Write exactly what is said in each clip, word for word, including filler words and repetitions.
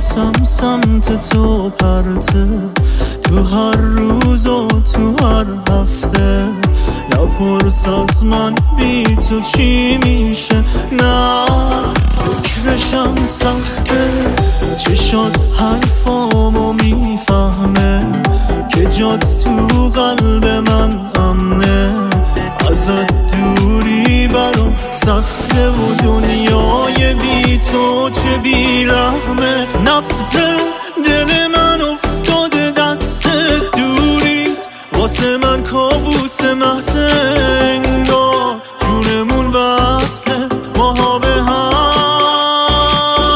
حواسم سمت تو پرته، تو هر روز و تو هر هفته. نپرس از من بی تو چی میشه، نه فکرشم سخته. چه شد حرفامو میفهمه که جات تو قلب من امنه. ازت دوری برام سخته و دنیای بی تو چه بیرحمه. نبض دل من افتاده دست دوری، واسه من کابوس محض انگار. جونمون بسته ماها به هم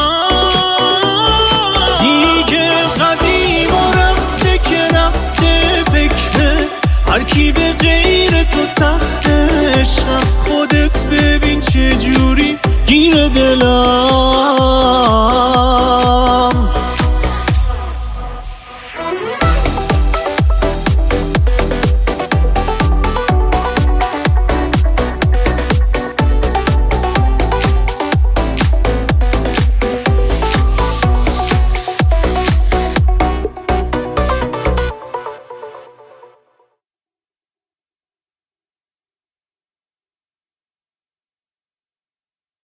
دیگه. قدیم و رفته که رفته فکره، هر کی به غیر تو سخته عشقم.